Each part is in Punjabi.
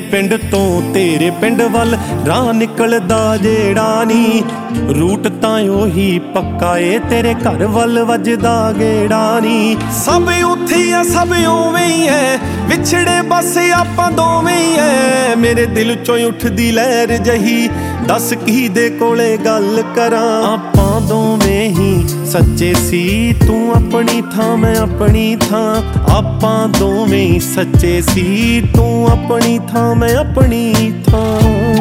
ਪਿੰਡ ਤੋਂ ਤੇਰੇ ਪਿੰਡ ਵੱਲ ਰਾਹ ਨਿਕਲਦਾ ਜਿਹੜਾ ਨੀ, ਰੂਟ ਤਾਂ ਉਹੀ ਪੱਕਾ ਏ ਤੇਰੇ ਘਰ ਵੱਲ ਵੱਜਦਾ ਗੇੜਾ ਨੀ। ਸਭ ਉੱਥੇ ਆ ਸਭ ਉਵੇਂ ਹੀ ਐ, ਵਿਛੜੇ ਬਸ ਆਪਾਂ ਦੋਵੇਂ ਹੀ ਐ। ਮੇਰੇ ਦਿਲ ਚੋਂ ਉੱਠਦੀ ਲਹਿਰ ਜਹੀ, ਦੱਸ ਕਿਹਦੇ ਕੋਲੇ ਗੱਲ ਕਰਾਂ। ਆਪਾਂ ਦੋਵੇਂ ਹੀ ਸੱਚੇ ਸੀ, ਤੂੰ ਆਪਣੀ ਥਾਂ ਮੈਂ ਆਪਣੀ ਥਾਂ। ਆਪਾਂ ਦੋਵੇਂ ਹੀ ਸੱਚੇ ਸੀ, ਤੂੰ ਆਪਣੀ ਥਾਂ ਮੈਂ ਆਪਣੀ ਥਾਂ।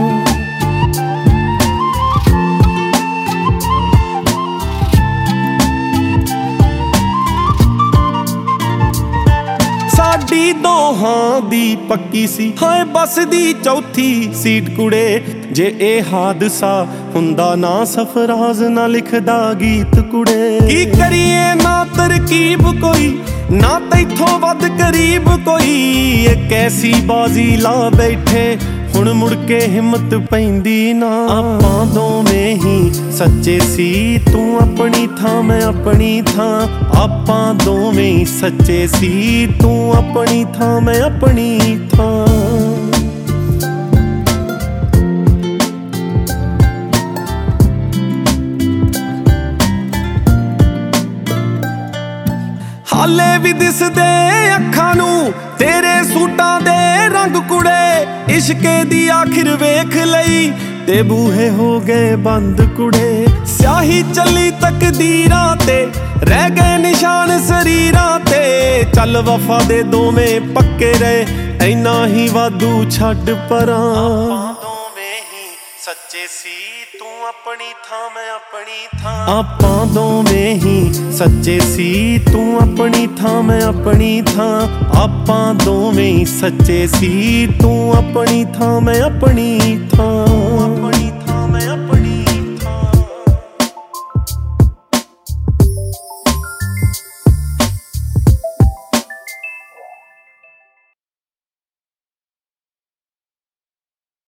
ਸਾਡੀ ਦੋਹਾਂ ਦੀ ਪੱਕੀ ਸੀ ਹਾਏ ਬੱਸ ਦੀ ਚੌਥੀ ਸੀਟ ਕੁੜੇ। ਜੇ ਇਹ ਹਾਦਸਾ ਹੁੰਦਾ ਨਾ ਸਰਫਰਾਜ਼ ਨਾ ਲਿਖਦਾ ਗੀਤ ਕੁੜੇ। ਕੀ ਕਰੀਏ ਨਾ ਤਰਕੀਬ ਕੋਈ ਨਾ ਤੈਥੋਂ ਵੱਧ ਕਰੀਬ ਕੋਈ। ਇੱਕ ਐਸੀ ਬਾਜ਼ੀ ਲਾ ਬੈਠੇ ਹੁਣ ਮੁੜ ਕੇ ਹਿੰਮਤ ਪੈਂਦੀ ਨਾ। ਆਪਾਂ ਦੋਵੇਂ ਹੀ ਸੱਚੇ ਸੀ, ਤੂੰ ਆਪਣੀ ਥਾਂ ਮੈਂ ਆਪਣੀ ਥਾਂ। ਆਪਾਂ ਦੋਵੇਂ ਹੀ ਸੱਚੇ ਸੀ, ਤੂੰ ਆਪਣੀ ਥਾਂ ਮੈਂ ਆਪਣੀ ਥਾਂ। ਹਾਲੇ ਵੀ ਦਿਸਦੇ ਅੱਖਾਂ ਨੂੰ ਤੇਰੇ ਸੂਟਾਂ ਦੇ ਰੰਗ ਕੁੜੇ। ਇਸ਼ਕੇ ਦੀ ਆਖਿਰ ਵੇਖ ਲਈ ਤੇ ਬੂਹੇ ਹੋ ਗਏ ਬੰਦ ਕੁੜੇ। ਸਿਆਹੀ ਚੱਲੀ ਤਕਦੀਰਾਂ ਤੇ ਰਹਿ ਗਏ ਨਿਸ਼ਾਨ ਸਰੀਰਾਂ ਤੇ। ਚੱਲ ਵਫਾ ਦੇ ਦੋਵੇਂ ਪੱਕੇ ਰਹੇ, ਐਨਾ ਹੀ ਵਾਧੂ ਛੱਡ ਪਰਾਂ। ਆਪਾਂ ਦੋਵੇਂ ਹੀ ਸੱਚੇ ਸੀ, ਤੂੰ ਆਪਣੀ ਥਾਂ ਮੈਂ ਆਪਣੀ ਥਾਂ। ਆਪਾਂ ਦੋਵੇਂ ਹੀ ਸੱਚੇ ਸੀ, ਤੂੰ ਆਪਣੀ ਥਾਂ ਮੈਂ ਆਪਣੀ ਥਾਂ। ਆਪਾਂ ਦੋਵੇਂ ਹੀ ਸੱਚੇ ਸੀ, ਤੂੰ ਆਪਣੀ ਥਾਂ ਮੈਂ ਆਪਣੀ ਥਾਂ।